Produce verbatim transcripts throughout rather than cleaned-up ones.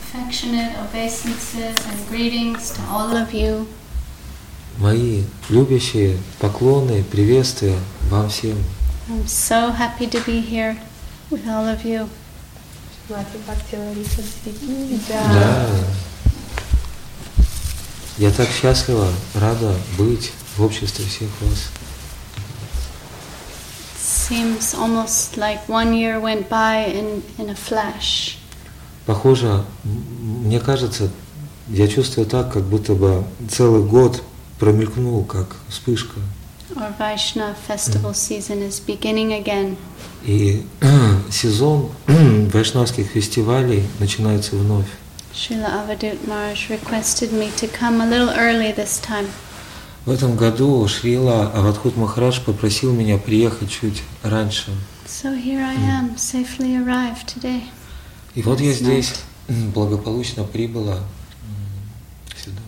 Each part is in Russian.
affectionate obeisances and greetings to all of you. Мои любящие поклоны, приветствия вам всем. I'm so happy to be here with all of you. Да. Я так счастлива, рада быть в обществе всех вас. Seems almost like one year went by in, in a flash. Похоже, мне кажется, я чувствую так, как будто бы целый год промелькнул, как вспышка. Our Vaishnava festival season is beginning again. И сезон вайшнавских фестивалей начинается вновь. Srila Avadut Maharaj requested me to come a little early this time. В этом году Шрила Авадхут Махарадж попросил меня приехать чуть раньше. So here I am, safely arrived today. И вот я здесь благополучно прибыла сюда.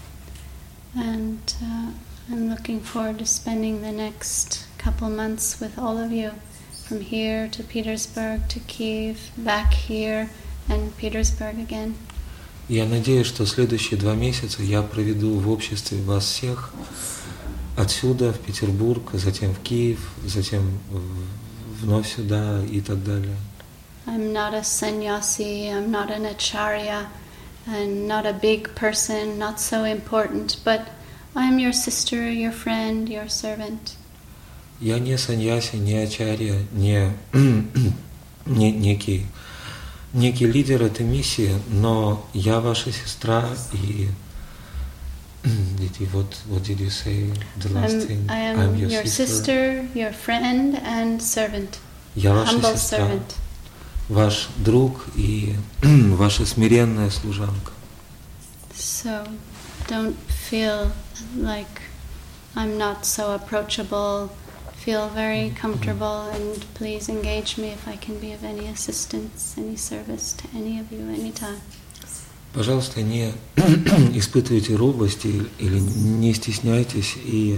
And uh, I'm looking forward to spending the next couple months with all of you, from here to Petersburg to Kyiv, back here, and Petersburg again. Я надеюсь, что следующие два месяца я проведу в обществе вас всех, отсюда в Петербург, затем в Киев, затем вновь сюда и так далее. I'm not a sannyasi, I'm not an acharya, and not a big person, not so important, but I'm your sister, your friend, your servant. Я не саньяси, не ачарья, не, не некий, некий лидер этой миссии, но я ваша сестра и did you, what, what did you say the last I'm, thing? I am I'm your, your sister, sister, your friend, and servant. Я ваша Humble сестра, servant. ваш друг и ваша смиренная служанка. So don't feel like I'm not so approachable. Feel very comfortable, and please engage me if I can be of any assistance, any service to any of you anytime. Пожалуйста, не испытывайте робости или не стесняйтесь, и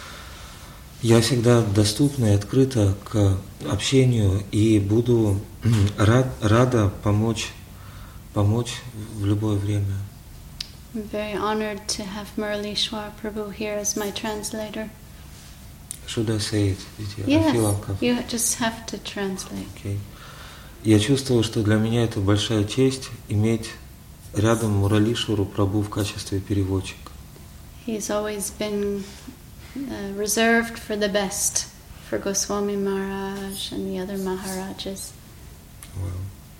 я всегда доступна и открыта к общению, и буду рад, рада помочь, помочь в любое время. I'm very honored to have Muralishwar Prabhu here as my translator. Should I say it? I Yes, feel uncomfortable. you just have to translate. Okay. Я чувствую, что для меня это большая честь иметь рядом Муралишвару Прабху в качестве переводчика. He's always been uh, reserved for the best for Goswami Maharaj and the other Maharajas. Well,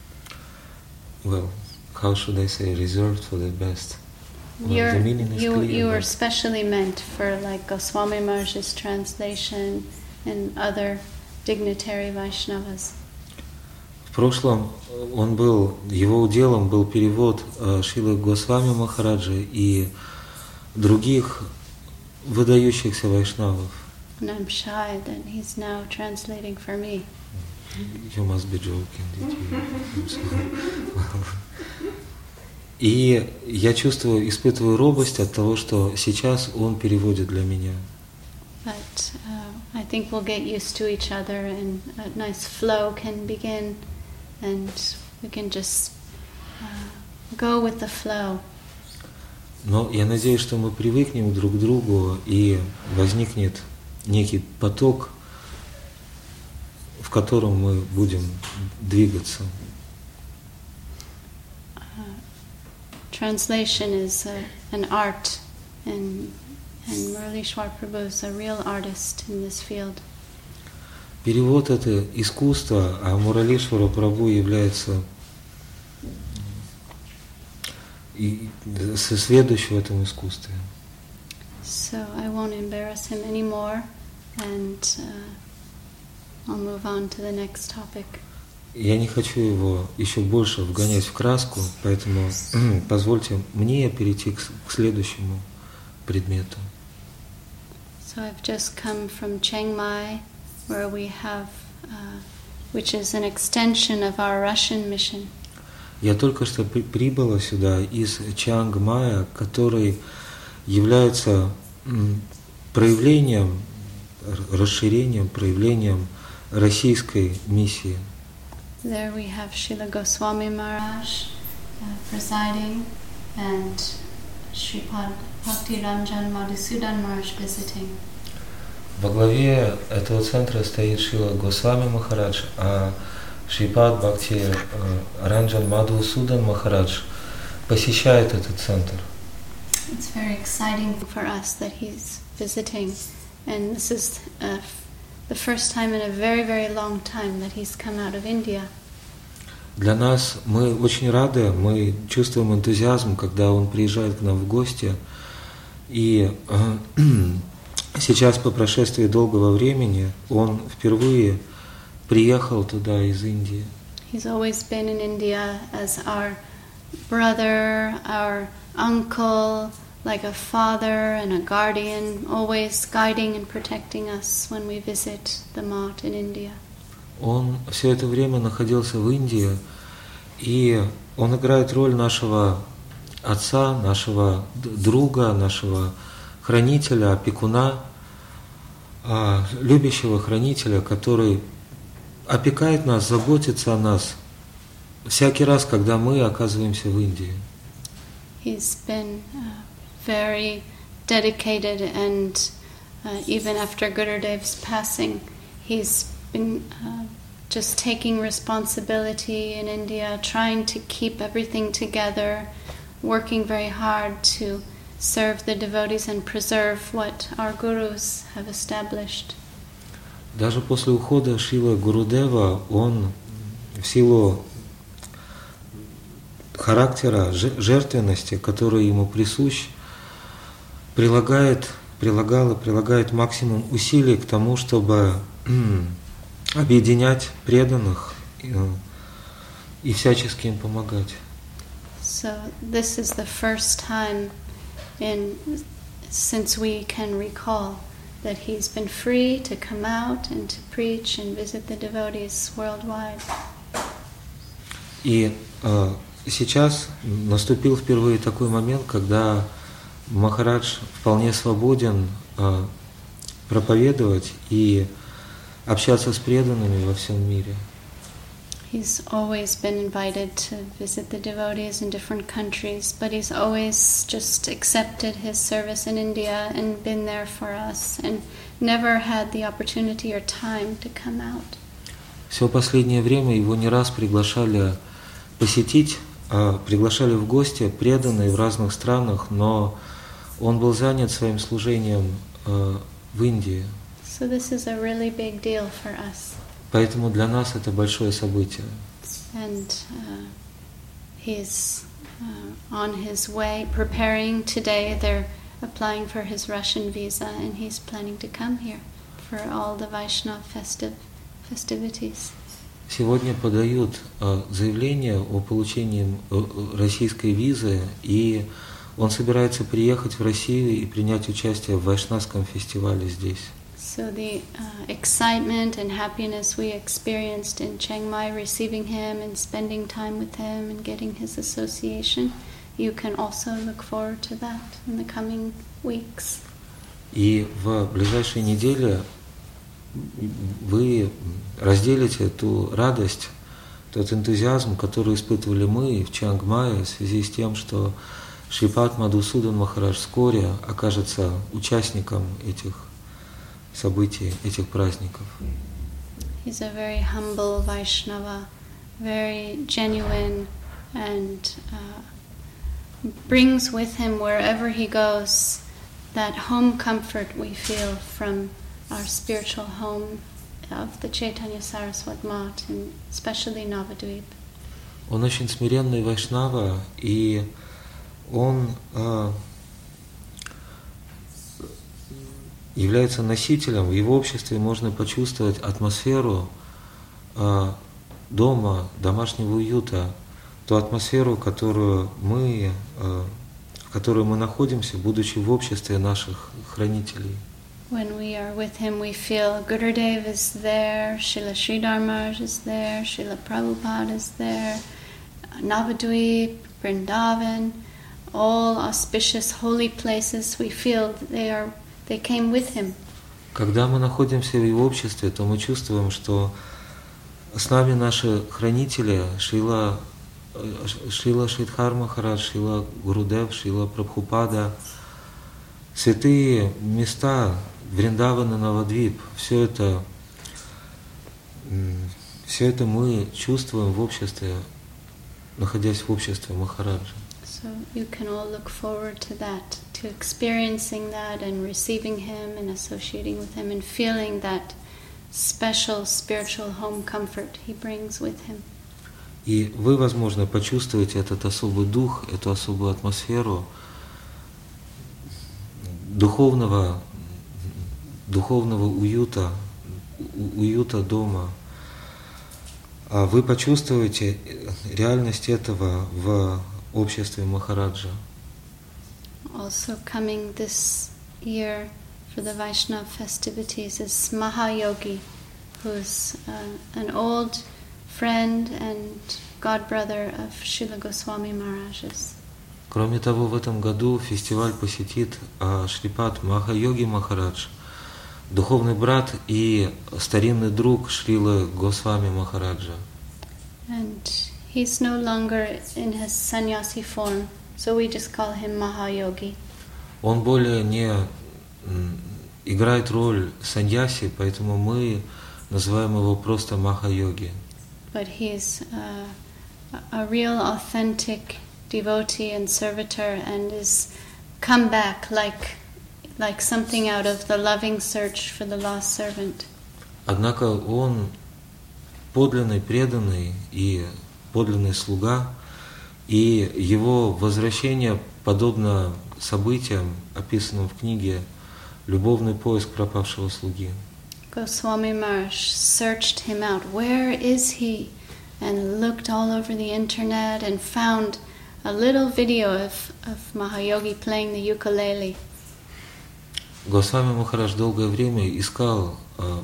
well, how should I say reserved for the best? Well, You're, the meaning is you clear, you were but specially meant for like Goswami Maharaj's translation and other dignitary Vaishnavas. в прошлом он был, его уделом был перевод э, Шрилы Госвами Махараджа и других выдающихся вайшнавов. And I'm shy that he's now translating for me. You must be joking, did you? I'm sorry. И я чувствую, испытываю робость от того, что сейчас он переводит для меня. But uh, I think we'll get used to each other, and a nice flow can begin, and we can just uh, go with the flow. Но я надеюсь, что мы привыкнем друг к другу, и возникнет некий поток, в котором мы будем двигаться. Translation is a, an art, and, and Muralishwar Prabhu is a real artist in this field. Перевод — это искусство, а Муралишвара Прабху является и сведущим в этом искусстве. So I won't embarrass him anymore, and uh, I'll move on to the next topic. Я не хочу его еще больше вгонять в краску, поэтому позвольте мне перейти к, к следующему предмету. So I've just come from Chiang Mai, where we have, uh, which is an extension of our Russian mission. Я только что при, прибыла сюда из Чанг-Мая, который является м, проявлением, расширением, проявлением российской миссии. There we have Srila Goswami Maharaj presiding and Sripad Bhaktiranjan Madhusudan Maharaj visiting. Во главе этого центра стоит Шрила Госвами Махарадж, а Шрипад Бхакти Ранджан Мадхусудан Махарадж посещает этот центр. It's very exciting for us that he's visiting, and this is uh, the first time in a very, very long time that he's come out of India. Для нас мы очень рады, мы чувствуем энтузиазм, когда он приезжает к нам в гости, и сейчас, по прошествии долгого времени, он впервые приехал туда из Индии. He's always been in India as our brother, our uncle, like a father and a guardian, always guiding and protecting us when we visit the Math in India. Он все это время находился в Индии, и он играет роль нашего отца, нашего друга, нашего хранителя, опекуна, любящего хранителя, который опекает нас, заботится о нас всякий раз, когда мы оказываемся в Индии. He's been uh, very dedicated, and uh, even after Gurudev's passing, he's been uh, just taking responsibility in India, trying to keep everything together, working very hard to serve the devotees and preserve what our gurus have established. Даже после ухода Шрилы Гурудева он в силу характера, жертвенности, который ему присущ, прилагает, прилагал и прилагает максимум усилий к тому, чтобы объединять преданных и, и всячески им помогать. So this is the first time in since we can recall that he's been free to come out and to preach and visit the devotees worldwide. И э, сейчас наступил впервые такой момент, когда Махарадж вполне свободен э, проповедовать и общаться с преданными во всем мире. He's always been invited to visit the devotees in different countries, but he's always just accepted his service in India and been there for us and never had the opportunity or time to come out. Все последнее время его не раз приглашали посетить, приглашали в гости преданные в разных странах, но он был занят своим служением в Индии. So this is a really big deal for us. Поэтому для нас это большое событие. And uh, he's uh, on his way, preparing today. They're applying for his Russian visa, and he's planning to come here for all the Vaishnava festive festivities. Сегодня подают заявление о получении российской визы, и он собирается приехать в Россию и принять участие в Вайшнавском фестивале здесь. So the uh, excitement and happiness we experienced in Chiang Mai, receiving him and spending time with him and getting his association, you can also look forward to that in the coming weeks. И в ближайшие недели вы разделите ту радость, тот энтузиазм, который испытывали мы в Чангмае в связи с тем, что Шрипад Мадхусудан Махарадж вскоре окажется участником этих событий, этих праздников. He's a very humble Vaishnava, very genuine, and uh, brings with him wherever he goes that home comfort we feel from our spiritual home of the Chaitanya Saraswat Math, and especially Navadvip. Он очень смиренный вайшнава, и он э, является носителем. В его обществе можно почувствовать атмосферу э, дома, домашнего уюта, ту атмосферу, которую мы, э, в которой мы находимся, будучи в обществе наших хранителей. When we are with him, we feel Gurudev is there, Srila Sridhar Maharaj is there, Srila Prabhupada is there, Navadvip, Vrindavan, all auspicious holy places. We feel they are, they came with him. Когда мы находимся в его обществе, то мы чувствуем, что с нами наши хранители, Шрила Шрила Шридхар Махарадж, Шрила Гурудев, Шрила Прабхупада, святые места, Вриндавана, Навадвип, все это, все это мы чувствуем в обществе, находясь в обществе Махараджа. So you can all look forward to that, to experiencing that and receiving him and associating with him and feeling that special spiritual home comfort he brings with him. И вы, возможно, почувствуете этот особый дух, эту особую атмосферу духовного, духовного уюта, уюта дома. А вы почувствуете реальность этого в обществе Махараджа. Also coming this year for the Vaishnava festivities is Mahayogi, who's uh, an old friend and godbrother of Srila Goswami Maharaj's. Кроме того, в этом году фестиваль посетит а, Шрипад Махайоги Махарадж, духовный брат и старинный друг Шрилы Госвами Махараджа. And he's no longer in his sannyasi form, so we just call him Mahayogi. Он более не м, играет роль саньяси, поэтому мы называем его просто Махайоги. But he's uh, a real authentic devotee and servitor and is come back like like something out of the loving search for the lost servant. Однако он подлинный, преданный и подлинный слуга, и его возвращение подобно событиям, описанным в книге «Любовный поиск пропавшего слуги». Goswami Maharaj searched him out. Where is he? And looked all over the internet and found a little video of, of Mahayogi playing the ukulele. Госвами Махарадж долгое время искал,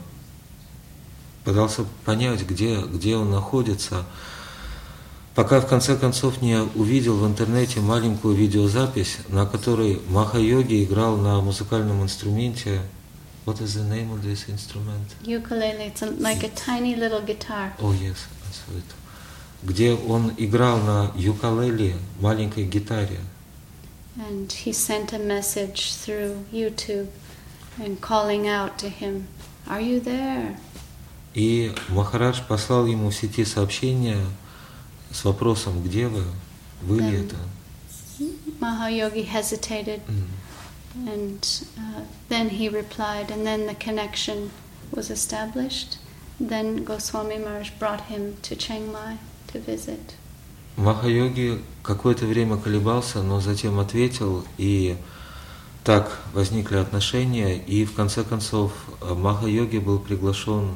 пытался понять, где, где он находится, пока в конце концов не увидел в интернете маленькую видеозапись, на которой Махайоги играл на музыкальном инструменте. What is the name of this instrument? Ukulele, it's a, like a tiny little guitar. Oh yes, I saw it. Где он играл на юкалеле, маленькой гитаре. And he sent a message through YouTube and calling out to him, "Are you there?" И Махарадж послал ему в сети сообщение с вопросом, где вы, вы ли это? Mahayogi hesitated, Mm. and uh, then he replied, and then the connection was established. Then Goswami Maharaj brought him to Chiang Mai to visit. Махайоги какое-то время колебался, но затем ответил, и так возникли отношения, и в конце концов Махайоги был приглашен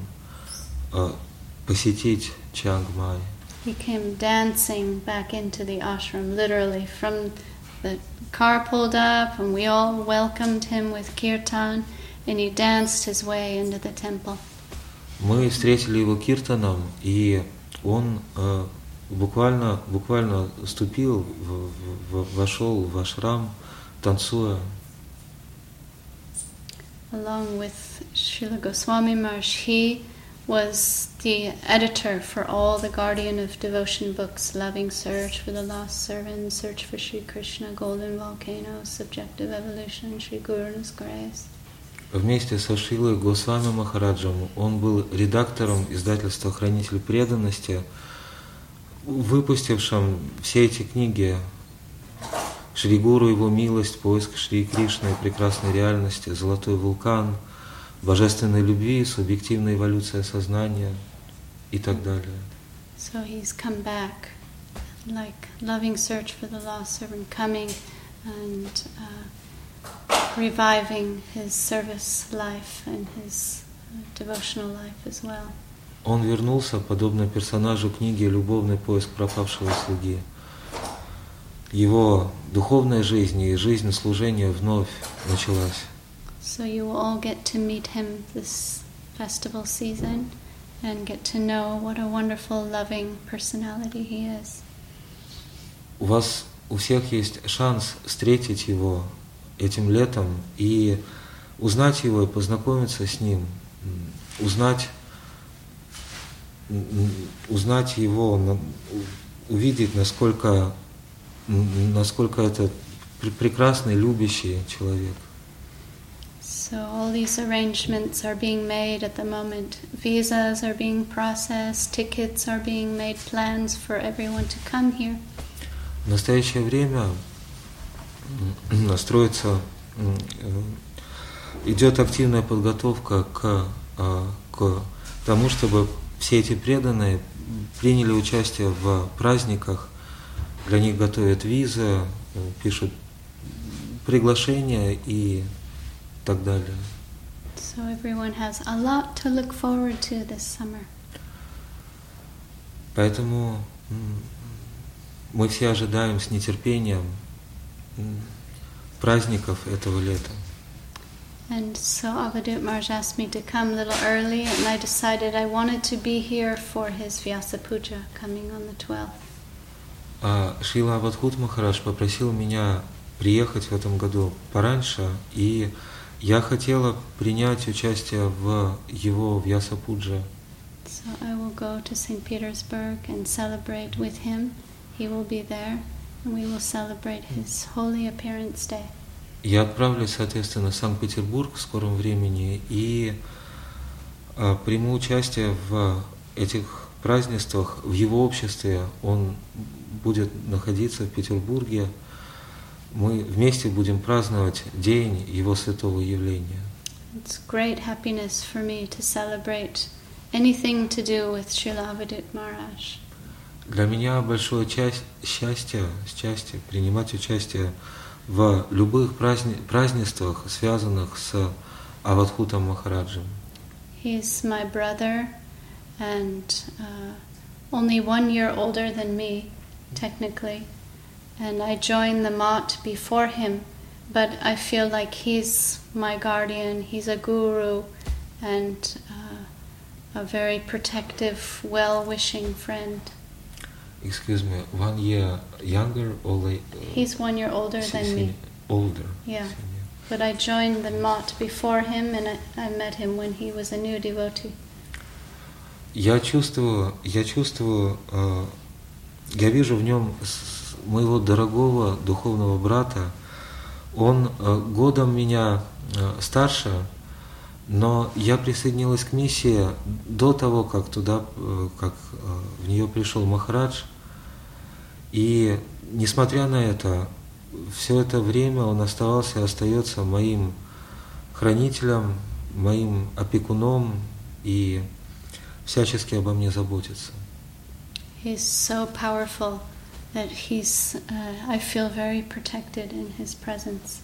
посетить Чанг Май. He came dancing back into the ashram, literally, from the car pulled up, and we all welcomed him with kirtan, and he danced his way into the temple. Мы встретили его киртаном, и он э, буквально, буквально вступил, в, в, вошел в ашрам, танцуя. Along with Srila Goswami Maharaj, he was the editor for all the Guardian of Devotion books, Loving Search for the Lost Servant, Search for Sri Krishna, Golden Volcano, Subjective Evolution, Sri Guru's Grace. Вместе со Шрилой Госвами Махараджем он был редактором издательства «Хранитель преданности», выпустившим все эти книги «Шри Гуру, Его милость», «Поиск Шри Кришны и прекрасной реальности», «Золотой вулкан», «Божественной любви», «Субъективная эволюция сознания» и так далее. So he's come back, like Loving Search for the Lost Servant, coming and uh, reviving his service life and his uh, devotional life as well. Он вернулся, подобно персонажу книги «Любовный поиск пропавшего слуги». Его духовная жизнь и жизнь служения вновь началась. So you will all get to meet him this festival season and get to know what a wonderful, loving personality he is. У вас у всех есть шанс встретить его этим летом и узнать его и познакомиться с ним, узнать, узнать его увидеть, насколько, насколько это прекрасный, любящий человек. So all these arrangements are being made at the moment. Visas are being processed, tickets are being made, plans for everyone to come here. В настоящее время настроится, идет активная подготовка к, к тому, чтобы все эти преданные приняли участие в праздниках. Для них готовят визы, пишут приглашения и так далее. So everyone has a lot to look forward to this summer. Поэтому мы все ожидаем с нетерпением праздников этого лета. And so Avadut Maharaj asked me to come a little early, and I decided I wanted to be here for his Vyasa Puja coming on the twelfth. А Шрила Авадхут Махарадж попросил меня приехать в этом году пораньше, и я хотела принять участие в его Vyasa Puja. So I will go to Saint Petersburg and celebrate with him. He will be there, and we will celebrate his holy appearance day. Я отправлюсь, соответственно, в Санкт-Петербург в скором времени и а, приму участие в этих празднествах в его обществе. Он будет находиться в Петербурге. Мы вместе будем праздновать день его святого явления. It's great happiness for me to celebrate anything to do with Srila Avadut Maharaj. Для меня большое часть, счастье, счастье принимать участие в любых праздни, празднествах, связанных с Авадхутом Махараджем. He's my brother and uh, only one year older than me, technically. And I joined the Mat before him, but I feel like he's my guardian, he's a guru, and uh, a very protective, well-wishing friend. Excuse me, one year younger or late? He's one year older than me. Older. Yeah. But I joined the Mat before him, and I, I met him when he was a new devotee. Я чувствую, я чувствую, э, я вижу в нем моего дорогого духовного брата. Он э, годом меня э, старше, но я присоединилась к миссии до того, как туда, э, как э, в нее пришел Махарадж. И несмотря на это, все это время он оставался и остается моим хранителем, моим опекуном и всячески обо мне заботится. He's so powerful that he's, uh, I feel very protected in his presence.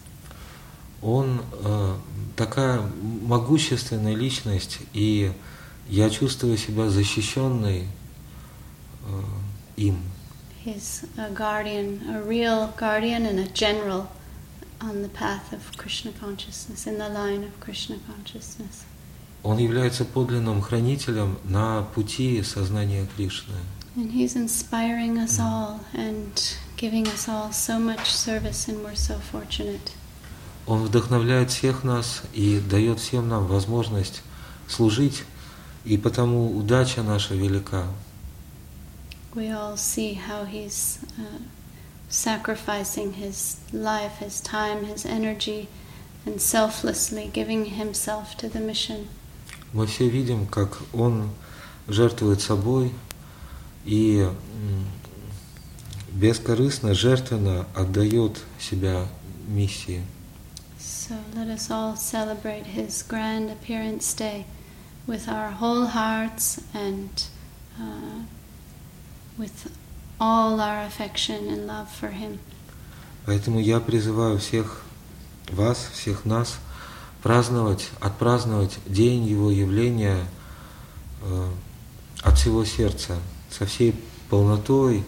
Он э, такая могущественная личность, и я чувствую себя защищенной э, им. He's a guardian, a real guardian and a general on the path of Krishna consciousness, in the line of Krishna consciousness. Он является подлинным хранителем на пути сознания Кришны. And he's inspiring us all and giving us all so much service, and we're so fortunate. Он вдохновляет всех нас и дает всем нам возможность служить, и потому удача наша велика. We all see how he's uh, sacrificing his life, his time, his energy, and selflessly giving himself to the mission. Мы все видим, как он жертвует собой и бескорыстно, жертвенно отдает себя миссии. So let us all celebrate his grand appearance day with our whole hearts and uh, with all our affection and love for him. Поэтому я призываю всех вас, всех нас праздновать, отпраздновать день его явления э, от всего сердца, со всей полнотой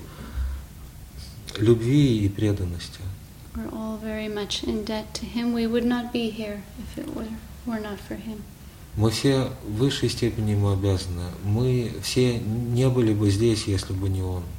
любви и преданности. We're all very much in debt to him. We would not be here if it were, were not for him. Мы все в высшей степени ему обязаны. Мы все не были бы здесь, если бы не он.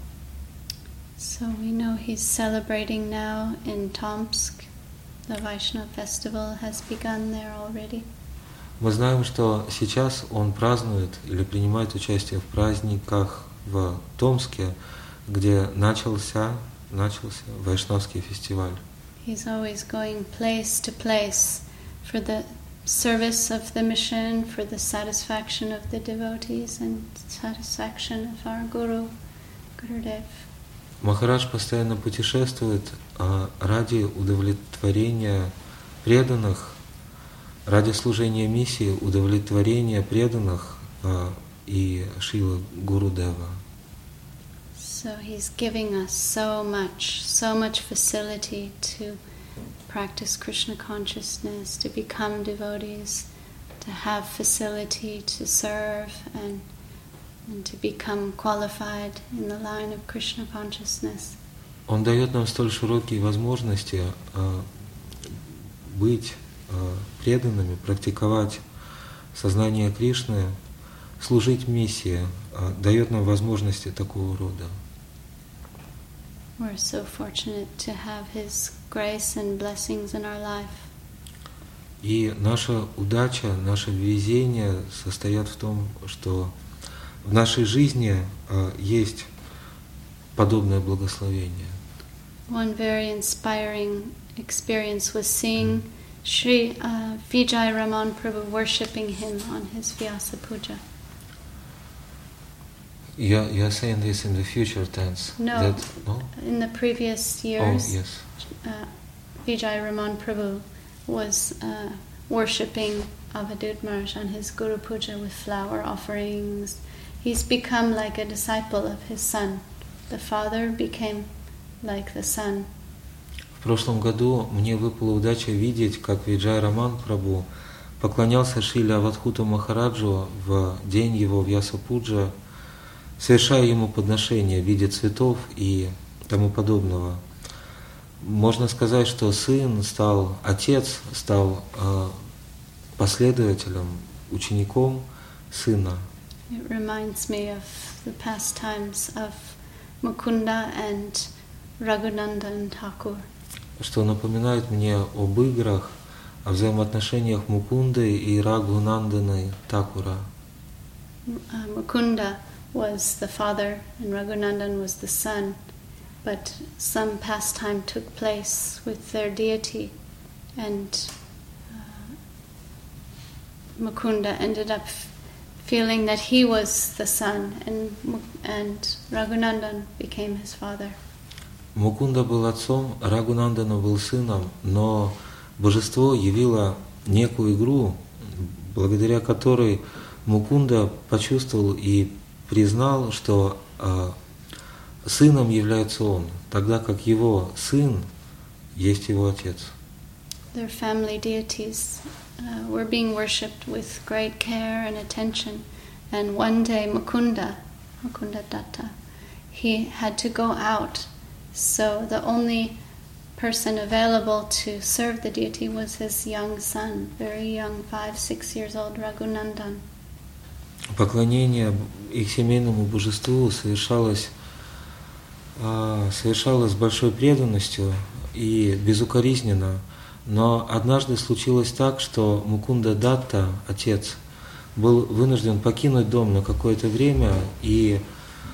So we know he's celebrating now in Tomsk. The Vaishnava festival has begun there already. Мы знаем, что сейчас он празднует или принимает участие в праздниках в Томске, где начался, начался вайшнавский фестиваль. He's always going place to place for the service of the mission, for the satisfaction of the devotees and satisfaction of our Guru, Gurudev. Махарадж постоянно путешествует а, ради удовлетворения преданных, ради служения миссии, удовлетворения преданных а, и Шрила Гурудева. So he's giving us so much, so much facility to practice Krishna consciousness, to become devotees, to have facility to serve and, and to become qualified in the line of Krishna consciousness. Он дает нам столь широкие возможности а, быть а, преданными, практиковать сознание Кришны, служить миссии, а, дает нам возможности такого рода. We're so fortunate to have His grace and blessings in our life. И наша удача, наше везение состоят в том, что в нашей жизни а, есть подобное благословение. One very inspiring experience was seeing Sri uh, Vijay Raman Prabhu worshipping him on his Vyasa Puja. You you are saying this in the future tense? No, That, no? in the previous Oh, years, yes. uh, Vijay Raman Prabhu was uh, worshipping Avadut Maharaj on his Guru Puja with flower offerings. He's become like a disciple of his son. The father became like the son. В прошлом году мне выпала удача видеть, как Виджай Раман Прабху поклонялся Шриле Авадхуту Махараджу в день его Вьяса-пуджа, совершая ему подношения в виде цветов и тому подобного. Можно сказать, что сын стал, отец стал э, последователем, учеником сына. It reminds me of the pastimes of Mukunda and Raghunandan Thakur. Что напоминает мне об играх, о взаимоотношениях Мукунды и Рагунанданы Такура. Uh, Mukunda was the father and Raghunandan was the son, but some pastime took place with their deity, and uh, Mukunda ended up f- feeling that he was the son, and and Raghunandan became his father. Мукунда был отцом, Рагунандана был сыном, но божество явило некую игру, благодаря которой Мукунда почувствовал и признал, что э, сыном является он, тогда как его сын есть его отец. Their family deities uh, were being worshipped with great care and attention, and one day Mukunda, Mukunda Datta, he had to go out. So the only person available to serve the deity was his young son, very young, five, six years old, Raghunandan. Поклонение их семейному божеству совершалось, совершалось с большой преданностью и безукоризненно, но однажды случилось так, что Мукунда Датта, отец, был вынужден покинуть дом на какое-то время и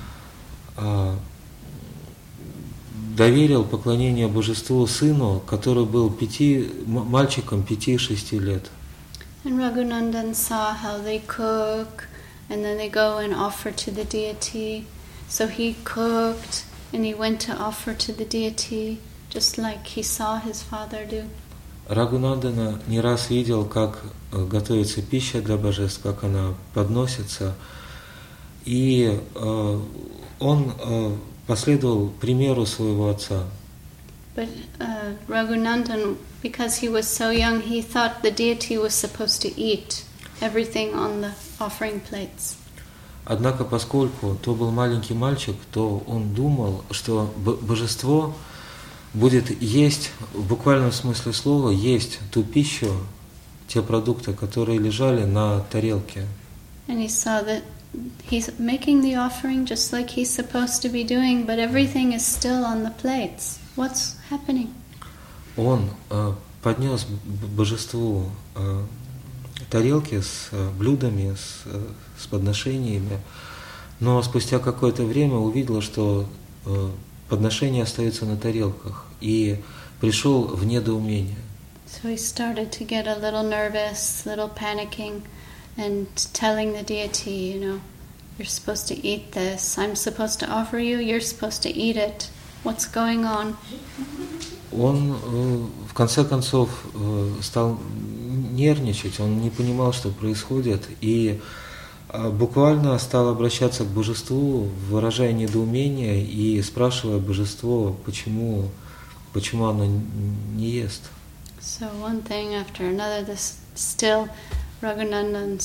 доверил поклонение божеству сыну, который был пяти, мальчиком пяти-шести лет. And Raghunandan saw how they cook, and then they go and offer to the deity. So he cooked, and he went to offer to the deity, just like he saw his father do. Рагунандана не раз видел, как готовится пища для божеств, как она подносится, и э, он э, последовал примеру своего отца. But uh, Raghunandan, because he was so young, he thought the deity was supposed to eat everything on the offering plates. Однако, поскольку то был маленький мальчик, то он думал, что божество будет есть, в буквальном смысле слова, есть ту пищу, те продукты, которые лежали на тарелке. And he saw that he's making the offering just like he's supposed to be doing, but everything is still on the plates. What's happening? Он э, поднес божеству э, тарелки с э, блюдами, с, э, с подношениями, но спустя какое-то время увидел, что э, подношения остаются на тарелках, и пришел в недоумение. So he started to get a little nervous, a little panicking, and telling the deity, you know, you're supposed to eat this. I'm supposed to offer you. You're supposed to eat it. What's going on? Он э, в конце концов э, стал нервничать, он не понимал, что происходит, и э, буквально стал обращаться к божеству, выражая недоумение и спрашивая божество, почему, почему оно не ест. So one thing after another, this still Raghunandan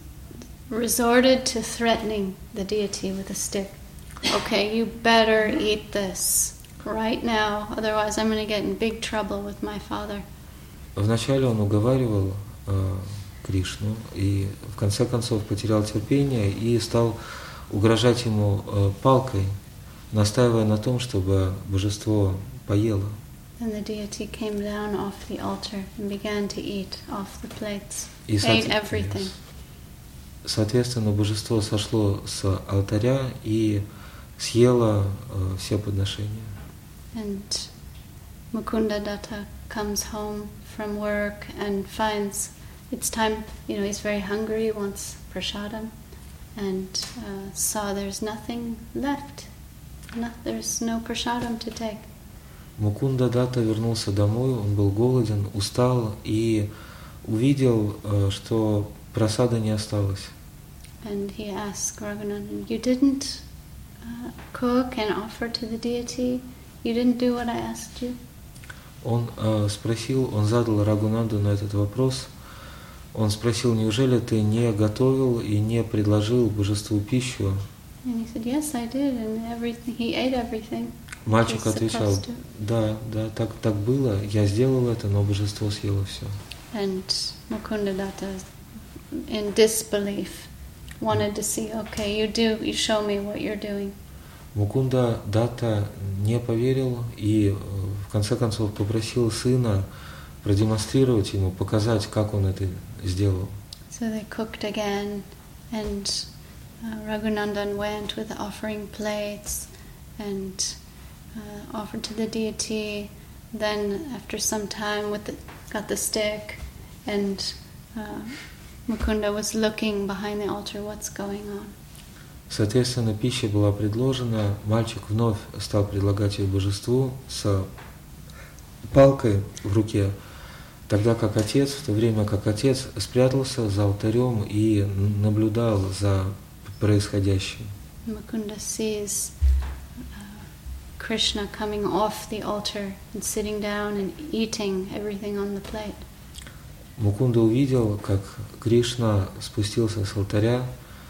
resorted to threatening the deity with a stick. Okay, you better eat this right now, otherwise I'm going to get in big trouble with my father. Вначале он уговаривал э, Кришну, и в конце концов потерял терпение и стал угрожать ему э, палкой, настаивая на том, чтобы божество поело. And the deity came down off the altar and began to eat off the plates. И Ate everything. Соответственно, божество сошло с алтаря и съело э, все подношения. And Mukunda Datta comes home from work and finds it's time, you know, he's very hungry, wants prasadam, and uh, saw there's nothing left. No, there's no prasadam to take. Мукунда Датта вернулся домой, он был голоден, устал и увидел, э, что просада не осталось. And he asked Raghunandan, you didn't uh, cook and offer to the deity? You didn't do what I asked you? Он э, спросил, он задал Рагунанду на этот вопрос. Он спросил, неужели ты не готовил и не предложил божеству пищу? And he said, yes, I did, and everything. He ate everything. Мальчик отвечал, да, да, так, так было, я сделал это, но божество съело все. And Mukunda Datta, in disbelief, wanted to see, okay, you do, you show me what you're doing. Мукунда Датта не поверил и в конце концов попросил сына продемонстрировать ему, показать, как он это сделал. So they cooked again, and uh, Raghunandan went with the offering plates and uh, offered to the deity. Then, after some time, with the, got the stick, and uh, Mukunda was looking behind the altar, what's going on? Соответственно, пища была предложена, мальчик вновь стал предлагать ее божеству с палкой в руке, тогда как отец, в то время как отец спрятался за алтарем и наблюдал за происходящим. Mukunda sees uh, Krishna coming off the altar and sitting down and eating everything on the plate. Мукунда увидел, как Кришна спустился с алтаря,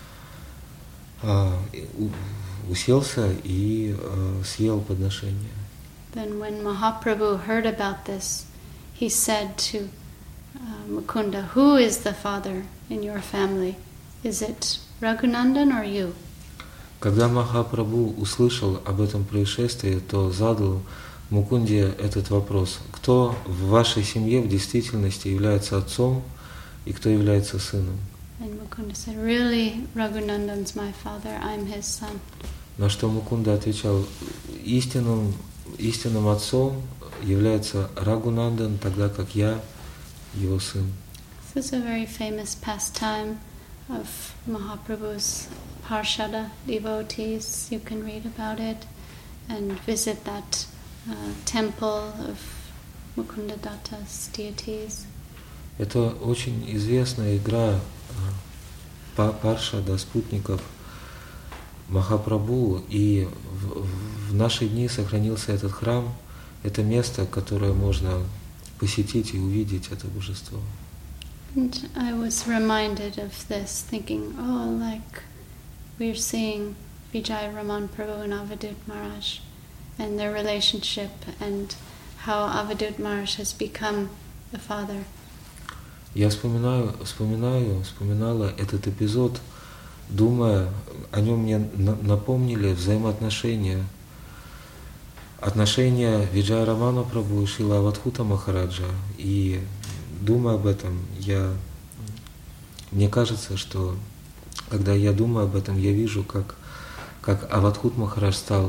уселся и съел подношение. Then when Mahaprabhu heard about this, he said to uh, Mukunda, who is the father in your family? Is it Raghunandan or you? Когда Махапрабху услышал об этом происшествии, то задал Мукунде этот вопрос: кто в вашей семье в действительности является отцом и кто является сыном? And Mukunda said, really, Raghunandan's my father, I'm his son. На что Мукунда отвечал: истинным, истинным отцом является Рагунандан, тогда как я его сын. This is a very famous pastime of Mahaprabhu's Parshada devotees. You can read about it and visit that uh, temple of Mukunda Datta's deities. Это очень известная игра Паршада, спутников Махапрабху, и в, в наши дни сохранился этот храм. Это место, которое можно посетить и увидеть это божество. And I was reminded of this, thinking, oh, like we're seeing Vijay Raman Prabhu and Avadut Maharaj and their relationship and how Avadut Maharaj has become the father. Я вспоминаю, вспоминаю, вспоминала этот эпизод, думая, о нем мне напомнили взаимоотношения, отношения Виджая Рамана Прабху и Шрила Авадхута Махараджа. И думая об этом, я, мне кажется, что когда я думаю об этом, я вижу, как, как Авадхут Махарадж стал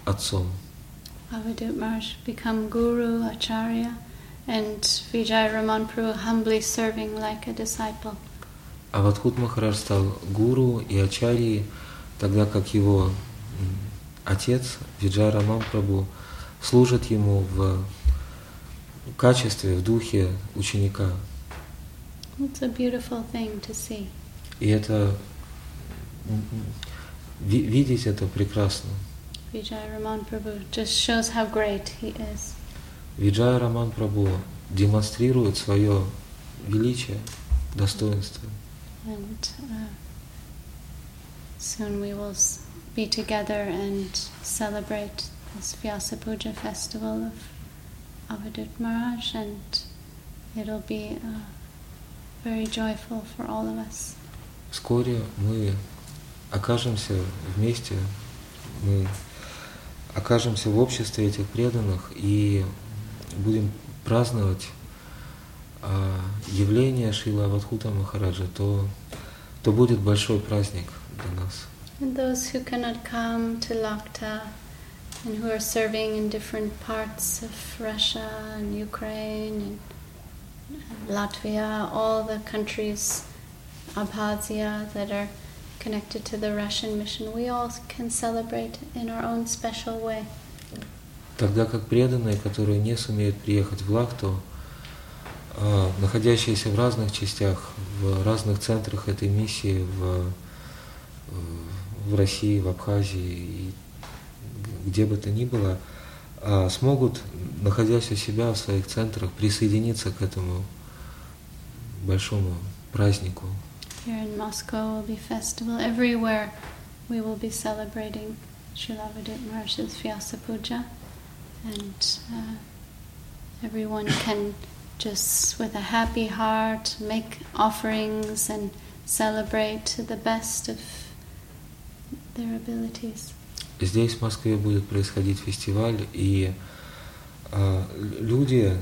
отцом. Avadut Maharaj become Guru, Acharya, and Vijay Raman Prabhu humbly serving like a disciple. Авадхут Махарадж стал гуру и ачарьей, тогда как его отец Виджай Раман Прабху служит ему в качестве, в духе ученика. It's a beautiful thing to see. И это видеть это прекрасно. Vijay Raman Prabhu just shows how great he is. Виджай Раман Прабху демонстрирует свое величие, достоинство. And uh, soon we will be together and celebrate this Vyasa Puja festival of Avadut Maharaj, and it'll be uh, very joyful for all of us. Вскоре мы окажемся вместе, мы окажемся в обществе этих преданных и будем праздновать а, явление Шрила Авадхута Махараджа, то, то будет большой праздник для нас. And those who cannot come to Lakta and who are serving in different parts of Russia and Ukraine and Latvia, all the countries, Abkhazia, that are connected to the Russian mission, we all can celebrate in our own special way. Тогда как преданные, которые не сумеют приехать в Лахту, находящиеся в разных частях, в разных центрах этой миссии, в, в России, в Абхазии, и где бы то ни было, смогут, находясь у себя в своих центрах, присоединиться к этому большому празднику. Here in Moscow will be festival. Everywhere we will be celebrating Srila Avadut Maharaj's Vyasa Puja, and uh, everyone can just with a happy heart make offerings and celebrate to the best of their abilities. Здесь, в Москве, будет происходить фестиваль, и а, люди,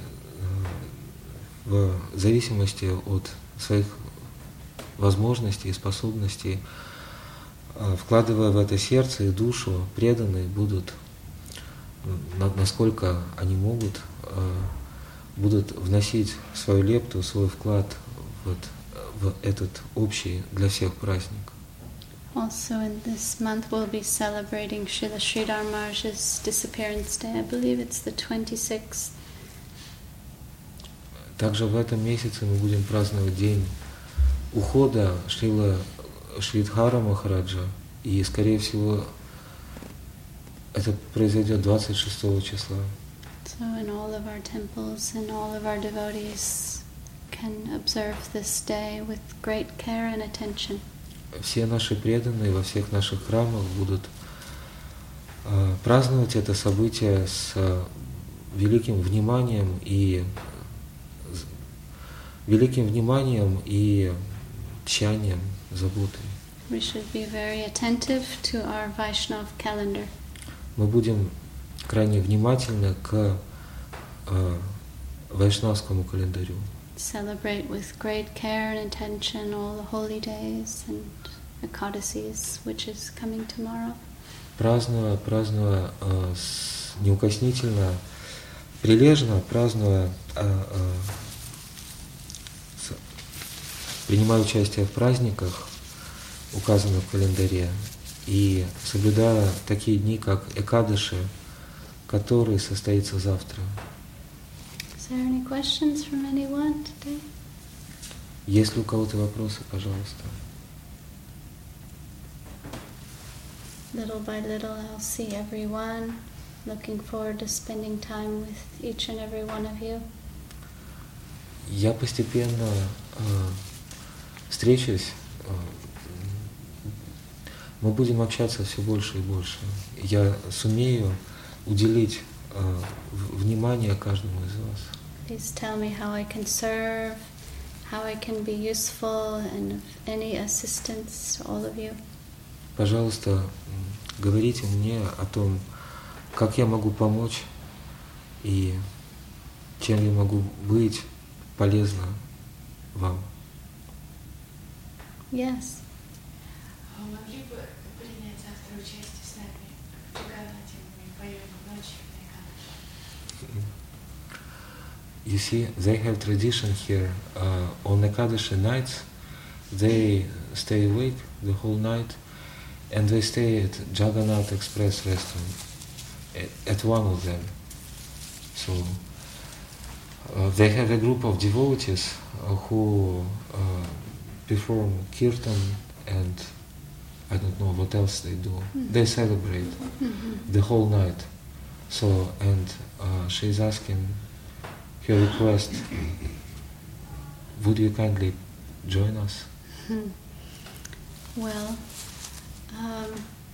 в зависимости от своих возможностей и способностей, а, вкладывая в это сердце и душу, преданные будут, на, насколько они могут, а, будут вносить свою лепту, свой вклад вот, в этот общий для всех праздник. Also in this month we'll be celebrating Srila Sridhar Maharaj's disappearance day. I believe it's the twenty-sixth. Также в этом месяце мы будем праздновать день ухода Шрила Шридхара Махараджа, и, скорее всего, это произойдет двадцать шестого числа. So in all of our temples and all of our devotees can observe this day with great care and attention. Все наши преданные во всех наших храмах будут э, праздновать это событие с э, великим вниманием и с великим вниманием и тщанием, заботой. We should be very attentive to our Vaishnav calendar. Мы будем крайне внимательны к э, вайшнавскому календарю. Celebrate with great care and attention all the holy days and Ekadasis, which is coming tomorrow. Празднуя, празднуя э, с, неукоснительно, прилежно, празднуя, э, э, с, принимая участие в праздниках, указанных в календаре, и соблюдая такие дни, как Экадаши, который состоится завтра. Is there any questions from anyone today? Есть ли у кого-то вопросы, пожалуйста? Little by little I'll see everyone. Looking forward to spending time with each and every one of you. Я постепенно э, встречусь, э, мы будем общаться все больше и больше. Я сумею уделить э, внимание каждому из вас. Please tell me how I can serve, how I can be useful, and of any assistance to all of you. Пожалуйста, говорите мне о том, как я могу помочь и чем я могу быть полезна вам. Yes. Могли бы принять завтра участие с нами в Джаганнате? Мы You see, they have tradition here. Uh, on Ekadashi nights, they stay awake the whole night, and they stay at Jagannath Express restaurant, at, at one of them. So uh, they have a group of devotees uh, who uh, perform kirtan and I don't know what else they do. Mm-hmm. They celebrate mm-hmm. the whole night. So, and uh, she's asking her request, would you kindly join us? Hmm. Well, um,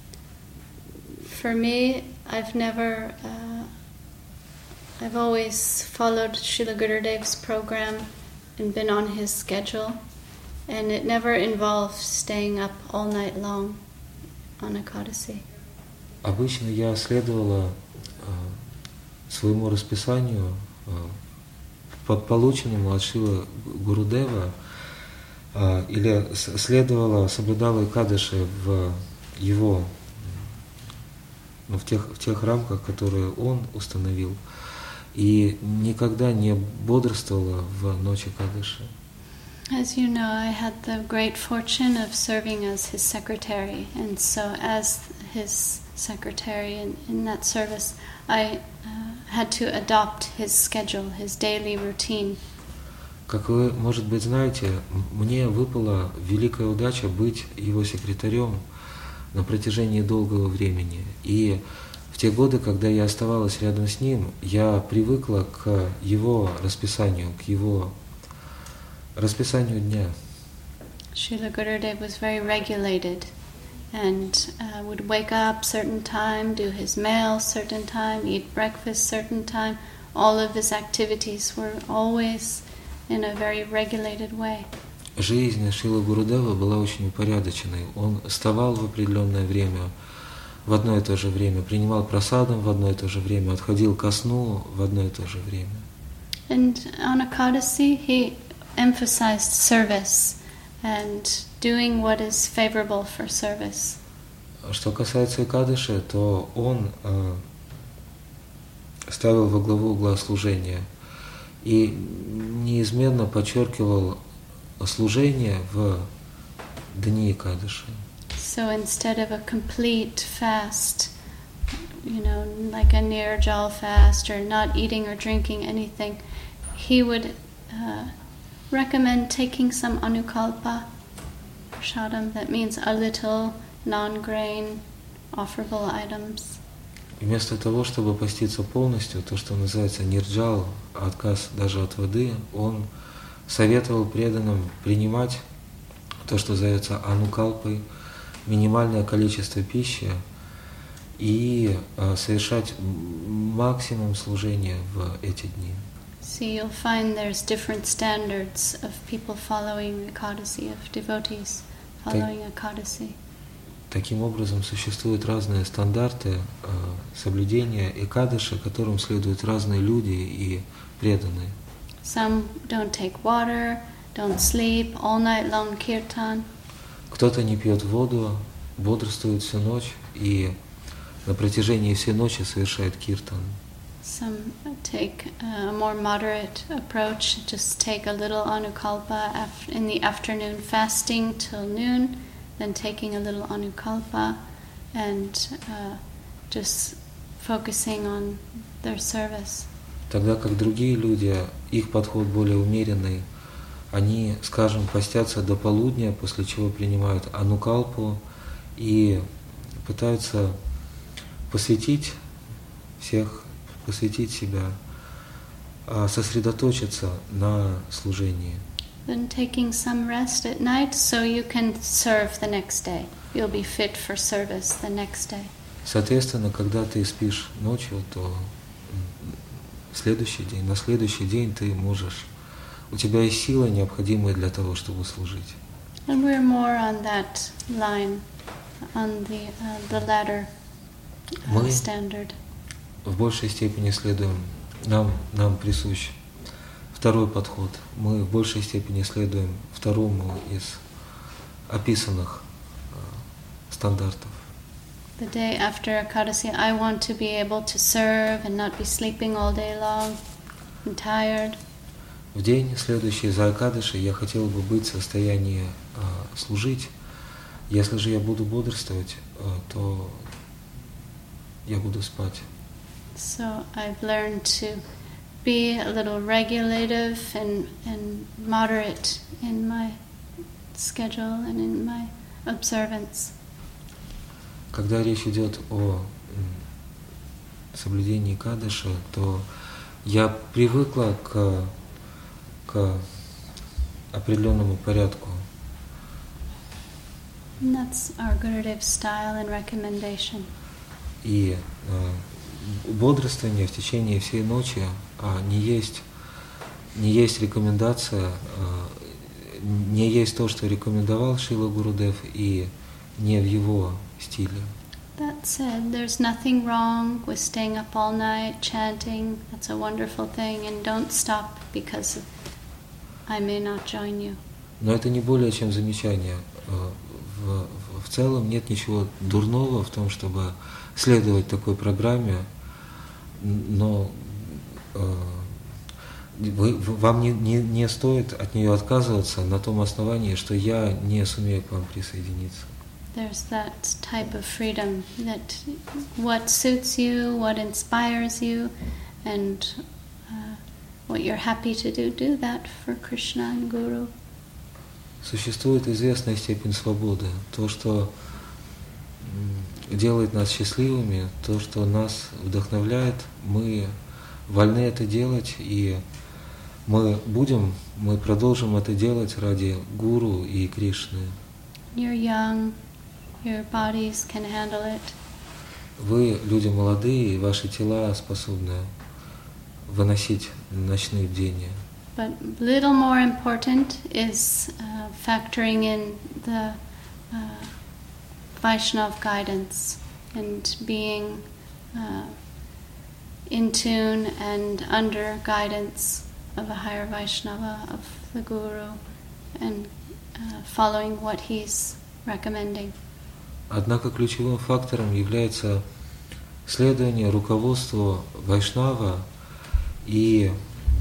for me, I've never, uh, I've always followed Srila Gurudev's program and been on his schedule, and it never involved staying up all night long on Ekadasi. Обычно я следовала э, своему расписанию, э, под полученному от Шрила Гурудева, э, или следовала, соблюдала Экадаши в его, ну, в тех, в тех рамках, которые он установил, и никогда не бодрствовала в ночь Экадаши. As you know, I had the great fortune of serving as his secretary, and so as his secretary in, in that service, I uh, had to adopt his schedule, his daily routine. Как вы, может быть, знаете, мне выпала великая удача быть его секретарем на протяжении долгого времени. И в те годы, когда я оставалась рядом с ним, я привыкла к его расписанию, к его расписанию дня. Srila Gurudev was very regulated and uh, would wake up certain time, do his mail certain time, eat breakfast certain time. All of his activities were always in a very regulated way. Жизнь Шрилы Гурудева была очень упорядоченной. Он вставал в определенное время, в одно и то же время, принимал прасадам в одно и то же время, отходил ко сну в одно и то же время. And on Ekadasi, he emphasized service and doing what is favorable for service. Что касается Экадаши, то он э, ставил во главу угла служения и неизменно подчеркивал служение в дни Экадаши. So instead of a complete fast, you know, like a Nirjal fast or not eating or drinking anything, he would uh, recommend taking some anukalpa prasadam, that means a little non-grain offerable items. Вместо того, чтобы поститься полностью, то, что называется нирджал, отказ даже от воды, он советовал преданным принимать то, что зовется анукалпой, минимальное количество пищи и э, совершать максимум служения в эти дни. So you'll find there's different standards of people following Ekadasi, of devotees following Ekadasi. Таким образом, существуют разные стандарты э, соблюдения Экадаши, которым следуют разные люди и преданные. Some don't take water, don't sleep, all night long kirtan. Кто-то не пьет воду, бодрствует всю ночь и на протяжении всей ночи совершает киртан. Some take a more moderate approach, just take a little anukalpa af- in the afternoon, fasting till noon, then taking a little anukalpa and uh, just focusing on their service. Тогда как другие люди, их подход более умеренный, они, скажем, постятся до полудня, после чего принимают анукалпу и пытаются посвятить всех, посвятить себя, сосредоточиться на служении. Then taking some rest at night so you can serve the next day. You'll be fit for service the next day. Соответственно, когда ты спишь ночью, то следующий день, на следующий день ты можешь, у тебя есть сила, необходимая для того, чтобы служить. And we're more on that line, on the uh, the latter uh, standard. В большей степени следуем, нам, нам присущ второй подход. Мы в большей степени следуем второму из описанных э, стандартов. the day after Ekadasi, I want to be able to serve and not be sleeping all day long and tired. В день, следующий за Экадаши, я хотел бы быть в состоянии э, служить. Если же я буду бодрствовать, э, то я буду спать. So I've learned to be a little regulative and, and moderate in my schedule and in my observance. Когда речь идет о соблюдении Экадаши, то я привыкла к, к определенному порядку. And that's our Gurudev's style and recommendation. И э, бодрствование в течение всей ночи а, не есть, не есть рекомендация, а, не есть то, что рекомендовал Шрила Гурудев, и не в его стиле. That said, there's nothing wrong with staying up all night, chanting. That's a wonderful thing, and don't stop because I may not join you. Но это не более чем замечание. В, в, в целом нет ничего дурного в том, чтобы следовать такой программе, но э, вы, вам не, не, не стоит от нее отказываться на том основании, что я не сумею к вам присоединиться. There's that type of freedom that what suits you, what inspires you, and uh, what you're happy to do, do that for Krishna and Guru. Существует известная степень свободы. То, что делает нас счастливыми, то, что нас вдохновляет, мы вольны это делать, и мы будем, мы продолжим это делать ради Гуру и Кришны. You're young, your bodies can handle it. Вы люди молодые, и ваши тела способны выносить ночные бдения. But little more important is uh, factoring in the uh, Vaishnava guidance and being uh, in tune and under guidance of a higher Vaishnava, of the Guru, and uh, following what he's recommending. Однако ключевым фактором является следование руководству Вайшнава и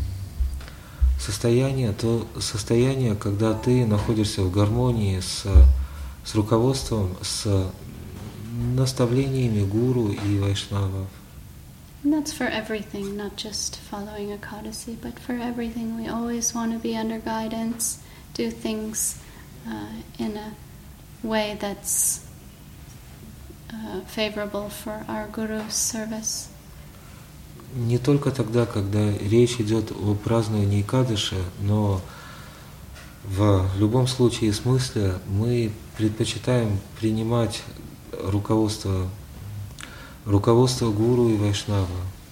состояние, то состояние, когда ты находишься в гармонии с, с руководством, с наставлениями гуру и вайшнавов. And that's for everything, not just following Ekadasi, but for everything. We always want to be under guidance, do things uh, in a way that's uh, favorable for our Guru's service. Не только тогда, когда речь идет о праздновании Экадаши, но в любом случае и смысле мы предпочитаем принимать руководство, руководство гуру и вайшнава.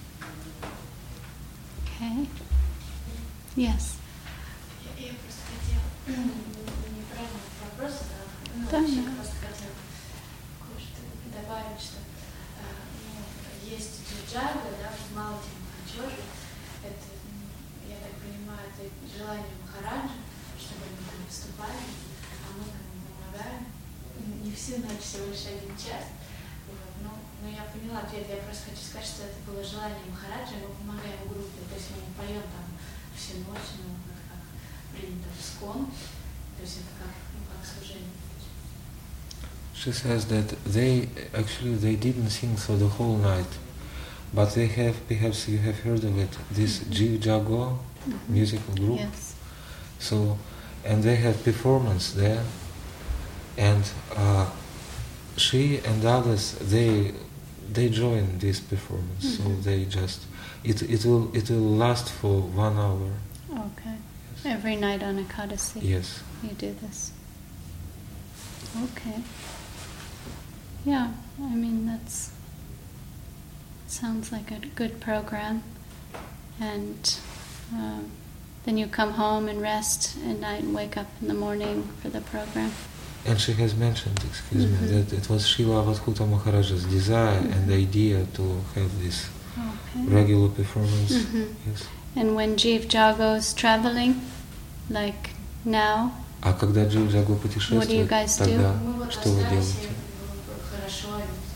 Okay. Yes. Я просто хотела неправильный вопрос, да, Да, вообще да. просто хотела кое-что добавить, что э, ну, есть джиджага, да, в Малти Махаджоре, это, я так понимаю, это желание Махараджа, чтобы они там выступали, а мы там им помогаем. Не всю ночь, всего лишь один час. Вот, ну, ну, я поняла ответ, я просто хочу сказать, что это было желание Махараджа, мы помогаем группе, то есть мы не поем там всю ночь, ну, как, как принято в Искон, то есть это как, ну, как служение. She says that they actually they didn't sing for the whole night, but they have, perhaps you have heard of it, this Jiv Jago musical group. Yes. So, and they had performance there, and uh, she and others they they join this performance. So Mhm. they just it it will it will last for one hour. Okay. Every night on Ekadasi. Yes. You do this. Okay. Yeah, I mean that's sounds like a good program, and um, then you come home and rest at night and wake up in the morning for the program. And she has mentioned, excuse Mhm. me, that it was Srila Avadhuta Maharaja's desire and idea to have this Okay. regular performance. Mhm. Yes. And when Jeev Jago's traveling, like now, А когда Джив Джаго What do you путешествует, guys do? тогда Мы вот что вы остались, делаете? и было хорошо, и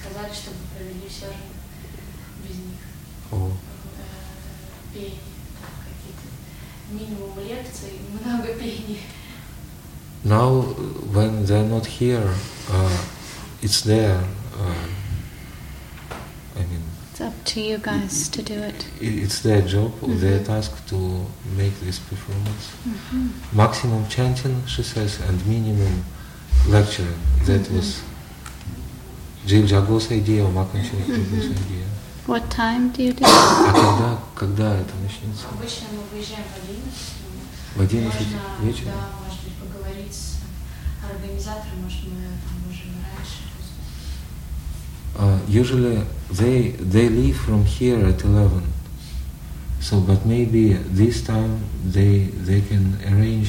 сказали, чтобы провели все же без них. О. Э, Пение, там какие-то минимум лекций, много пений. Now, when they're not here, uh, it's their, uh, I mean, It's up to you guys to do it. i- it's their job, or their Mhm. task to make this performance. Mhm. Maximum chanting, she says, and minimum lecturing. That Mhm. was Jill Jago's idea, or Makanchev's Mhm. idea. What time do you do? А когда, когда это начнется? Обычно мы выезжаем в одиннадцать. В одиннадцать Можно, вечера? да, может быть, поговорить с организатором, может, мы там можем раньше. Uh, usually they they leave from here at eleven. So, but maybe this time they they can arrange.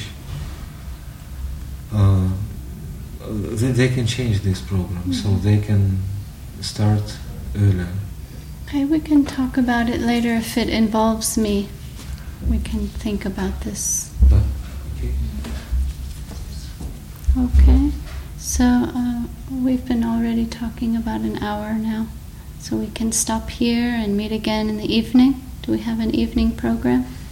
Uh, they, they can change this program, so Mhm. they can start earlier. Okay, we can talk about it later if it involves me. We can think about this. But, okay. Okay, so uh, we've been already talking about an hour now, so we can stop here and meet again in the evening. Do we have an evening program?